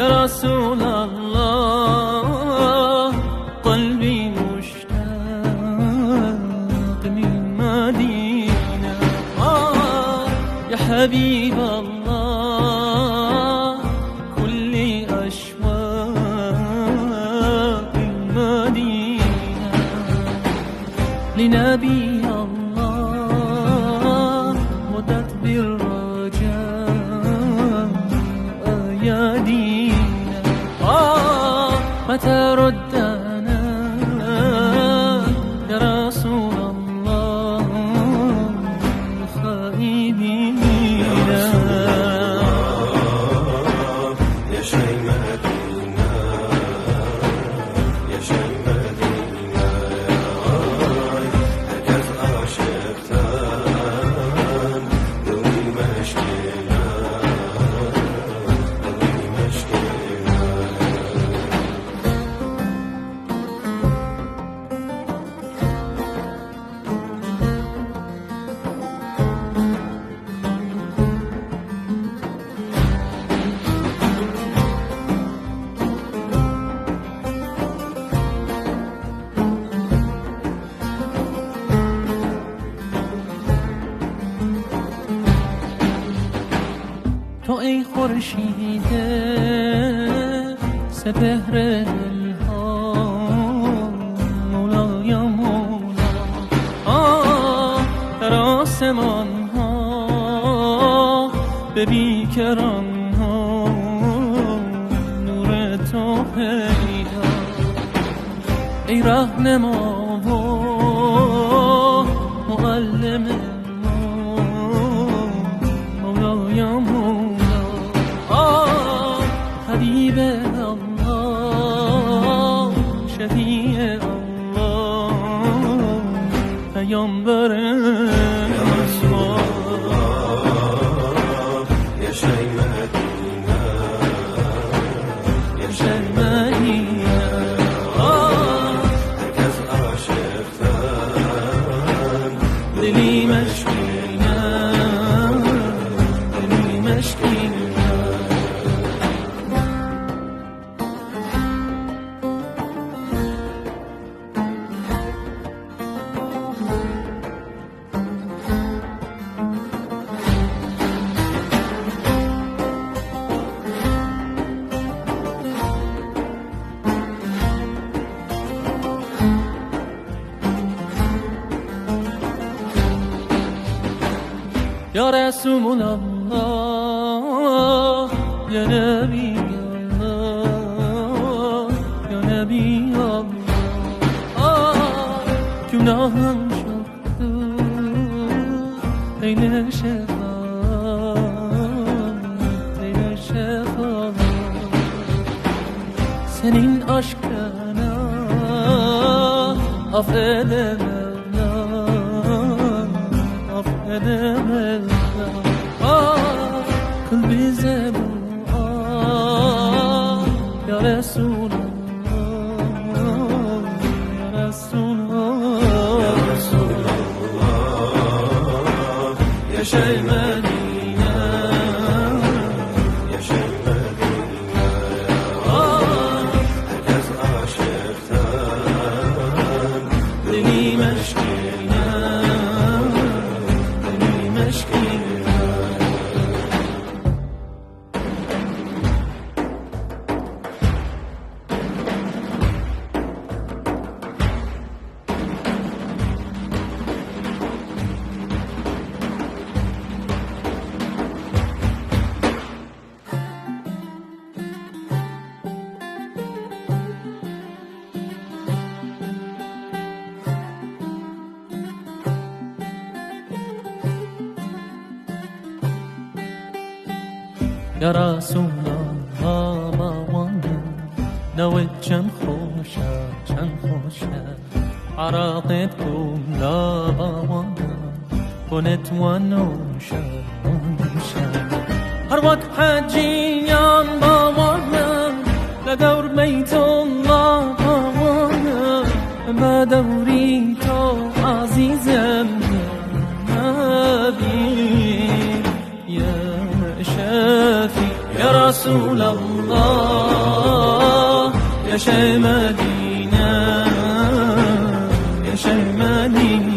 يا رسول الله قلبي مشتاق للمدينة يا حبيب الله كل أشواق المدينة لنبي الله مدت بالرجاء أيادينا متى ردنا يا رسول الله خائبين يا شي مدينة يا شي مدينة هركز عاشقتان دوي مشكلة دوي مشكلة تو ای خورشید سپهر دلها مولا یا مولا در آسمان ها به بیکران ها نور تو پیدا ای رهنما و معلم مولا یا مولا حبیب الله شفیع الله پیامبر يا شي مدينة يا شي مدینه هركز عاشقتان دلی مشکینه دلی مشکینه يا رسول الله يا نبي الله يا نبي الله günahım çoktu eyle şefaat eyle şefaat senin aşkına affedemem affedemem kıl bize dua ya Resulallah ya Resulallah يا رسول الله يا شي مدينة يا شي مدينة هركز عاشقتان deli meşkine deli meşkine يا رسول الله باوانا نوت چند خوشه عراقت کن لا باوانا کنت ونوشه هر وقت حجیان باوانا لدور بیت الله باوانا ما دوری تو عزیزم نبی يا رسول الله yaşa Medine, yaşa Medine.